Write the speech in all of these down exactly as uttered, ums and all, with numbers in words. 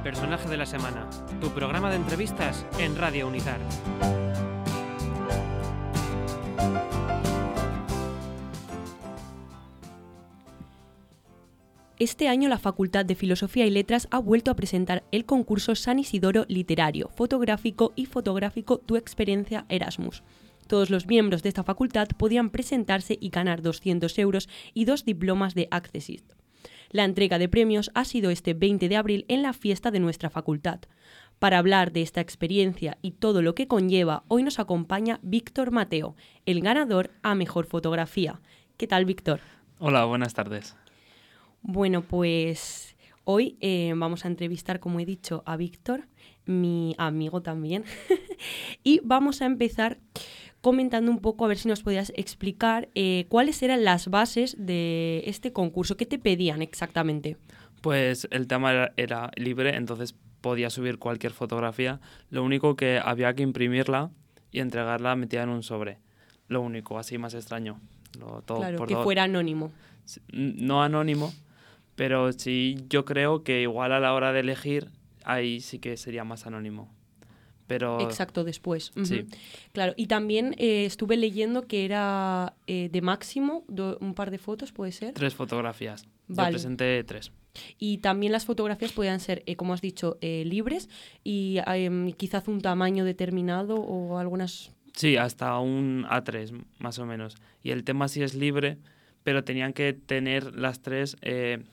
Personaje de la semana, tu programa de entrevistas en Radio Unizar. Este año la Facultad de Filosofía y Letras ha vuelto a presentar el concurso San Isidoro Literario, Fotográfico y Fotográfico Tu Experiencia Erasmus. Todos los miembros de esta facultad podían presentarse y ganar doscientos euros y dos diplomas de Accessist. La entrega de premios ha sido este veinte de abril en la fiesta de nuestra facultad. Para hablar de esta experiencia y todo lo que conlleva, hoy nos acompaña Víctor Mateo, el ganador a Mejor Fotografía. ¿Qué tal, Víctor? Hola, buenas tardes. Bueno, pues hoy eh, vamos a entrevistar, como he dicho, a Víctor, mi amigo también, y vamos a empezar comentando un poco, a ver si nos podías explicar eh, cuáles eran las bases de este concurso. ¿Qué te pedían exactamente? Pues el tema era, era libre, entonces podía subir cualquier fotografía. Lo único que había que imprimirla y entregarla metida en un sobre. Lo único, así más extraño. Lo, todo, claro, por que todo. fuera anónimo. No anónimo, pero sí yo creo que igual a la hora de elegir, ahí sí que sería más anónimo. Pero exacto, después. Uh-huh. Sí. Claro, y también eh, estuve leyendo que era eh, de máximo do, un par de fotos, ¿puede ser? Tres fotografías. Vale. Yo presenté tres. Y también las fotografías podían ser, eh, como has dicho, eh, libres y eh, quizás un tamaño determinado o algunas... Sí, hasta un A tres, más o menos. Y el tema sí es libre, pero tenían que tener las tres eh,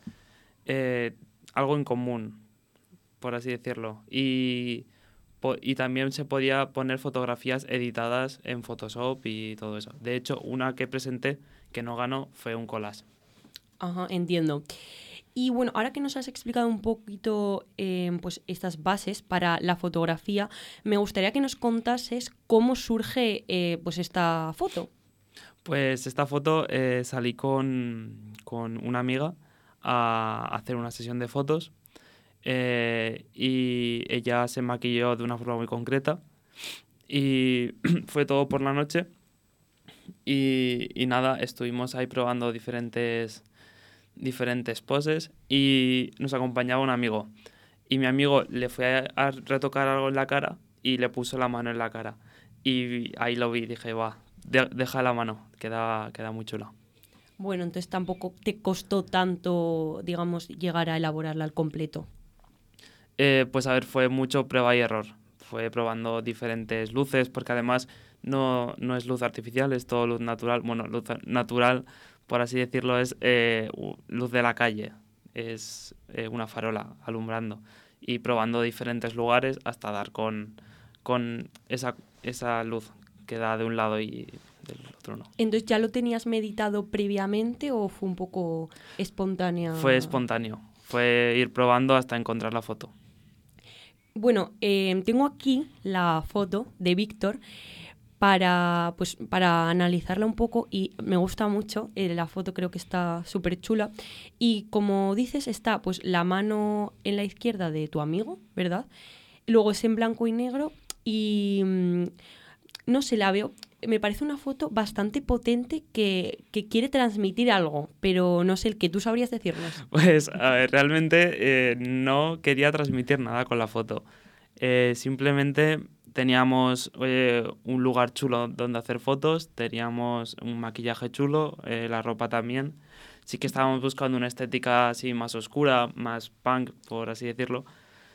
eh, algo en común, por así decirlo. Y... Y también se podía poner fotografías editadas en Photoshop y todo eso. De hecho, una que presenté que no ganó fue un collage. Ajá, entiendo. Y bueno, ahora que nos has explicado un poquito eh, pues estas bases para la fotografía, me gustaría que nos contases cómo surge eh, pues esta foto. Pues esta foto eh, salí con, con una amiga a hacer una sesión de fotos. Eh, y ella se maquilló de una forma muy concreta y fue todo por la noche y, y nada, estuvimos ahí probando diferentes, diferentes poses y nos acompañaba un amigo y mi amigo le fue a, a retocar algo en la cara y le puso la mano en la cara y ahí lo vi, dije, va, de, deja la mano, queda, queda muy chula. Bueno, entonces tampoco te costó tanto, digamos, llegar a elaborarla al completo. Eh, pues a ver, fue mucho prueba y error. Fue probando diferentes luces, porque además no, no es luz artificial, es todo luz natural. Bueno, luz natural, por así decirlo, es eh, luz de la calle. Es eh, una farola alumbrando. Y probando diferentes lugares hasta dar con, con esa, esa luz que da de un lado y del otro no. Entonces, ¿ya lo tenías meditado previamente o fue un poco espontánea? Fue espontáneo. Fue ir probando hasta encontrar la foto. Bueno, eh, tengo aquí la foto de Víctor para, pues, para analizarla un poco y me gusta mucho. Eh, la foto creo que está súper chula. Y como dices, está pues la mano en la izquierda de tu amigo, ¿verdad? Luego es en blanco y negro y mmm, no sé, la veo... Me parece una foto bastante potente que, que quiere transmitir algo, pero no sé el que tú sabrías decirnos. Pues a ver, realmente eh, no quería transmitir nada con la foto. Eh, simplemente teníamos eh, un lugar chulo donde hacer fotos, teníamos un maquillaje chulo, eh, la ropa también. Sí que estábamos buscando una estética así más oscura, más punk, por así decirlo.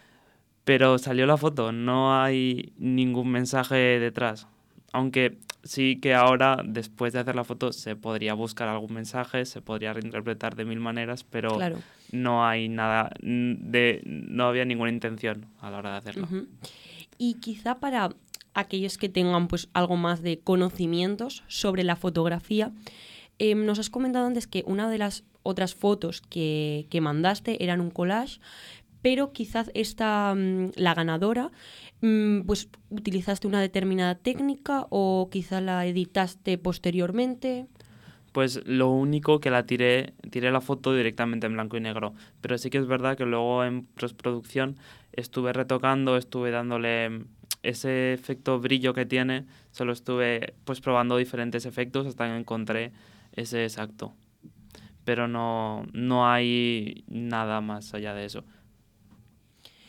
Pero salió la foto, no hay ningún mensaje detrás. Aunque sí que ahora, después de hacer la foto, se podría buscar algún mensaje, se podría reinterpretar de mil maneras, pero claro, no hay nada, de, no había ninguna intención a la hora de hacerlo. Uh-huh. Y quizá para aquellos que tengan pues algo más de conocimientos sobre la fotografía, eh, nos has comentado antes que una de las otras fotos que, que mandaste eran un collage, pero quizás esta, la ganadora, pues utilizaste una determinada técnica o quizás la editaste posteriormente. Pues lo único que la tiré, tiré la foto directamente en blanco y negro, pero sí que es verdad que luego en postproducción estuve retocando, estuve dándole ese efecto brillo que tiene, solo estuve pues probando diferentes efectos hasta que encontré ese exacto, pero no, no hay nada más allá de eso.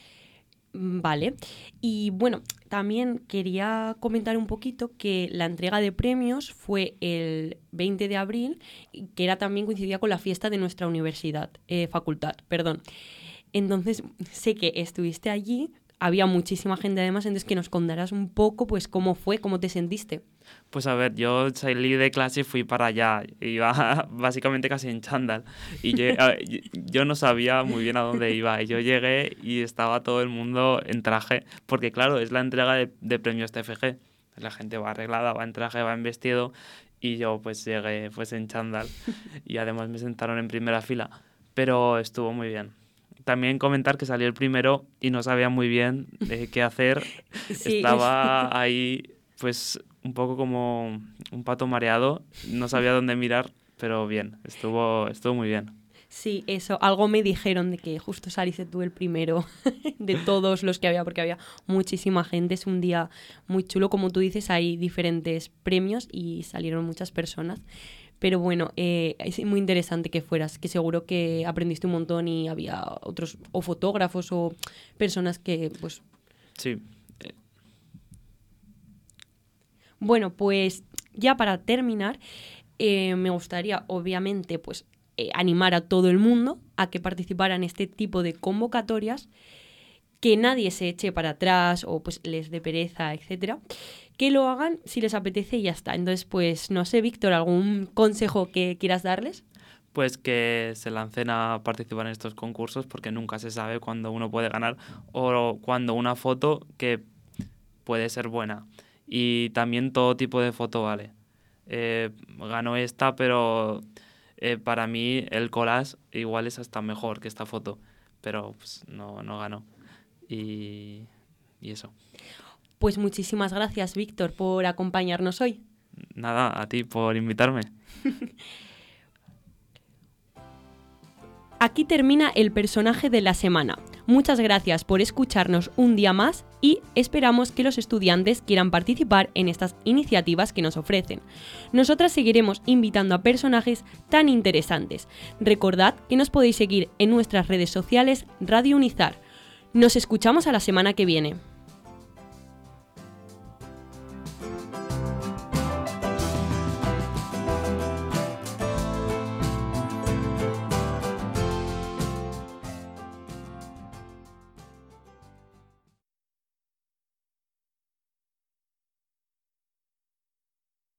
Vale, y bueno, también quería comentar un poquito que la entrega de premios fue el veinte de abril, que era también coincidía con la fiesta de nuestra universidad, eh, facultad, perdón. Entonces, sé que estuviste allí, había muchísima gente además, entonces que nos contarás un poco, pues, cómo fue, cómo te sentiste. Pues a ver, yo salí de clase y fui para allá, iba básicamente casi en chándal y yo, yo no sabía muy bien a dónde iba y yo llegué y estaba todo el mundo en traje, porque claro, es la entrega de, de premios T F G, la gente va arreglada, va en traje, va en vestido y yo pues llegué pues en chándal y además me sentaron en primera fila, pero estuvo muy bien. También comentar que salí el primero y no sabía muy bien eh, qué hacer, Sí. estaba ahí pues un poco como un pato mareado, no sabía dónde mirar, pero bien, estuvo, estuvo muy bien. Sí, eso, algo me dijeron de que justo saliste tú el primero de todos los que había, porque había muchísima gente, es un día muy chulo, como tú dices, hay diferentes premios y salieron muchas personas, pero bueno, eh, es muy interesante que fueras, que seguro que aprendiste un montón y había otros, o fotógrafos o personas que, pues... Sí. Bueno, pues ya para terminar, eh, me gustaría, obviamente, pues eh, animar a todo el mundo a que participara en este tipo de convocatorias, que nadie se eche para atrás o pues les dé pereza, etcétera, que lo hagan si les apetece y ya está. Entonces, pues no sé, Víctor, ¿algún consejo que quieras darles? Pues que se lancen a participar en estos concursos porque nunca se sabe cuándo uno puede ganar o cuando una foto que puede ser buena. Y también todo tipo de foto vale. Eh, ganó esta, pero eh, para mí el collage igual es hasta mejor que esta foto, pero pues, no, no ganó. Y, y eso. Pues muchísimas gracias, Víctor, por acompañarnos hoy. Nada, a ti por invitarme. Aquí termina el personaje de la semana. Muchas gracias por escucharnos un día más y esperamos que los estudiantes quieran participar en estas iniciativas que nos ofrecen. Nosotras seguiremos invitando a personajes tan interesantes. Recordad que nos podéis seguir en nuestras redes sociales Radio Unizar. Nos escuchamos a la semana que viene.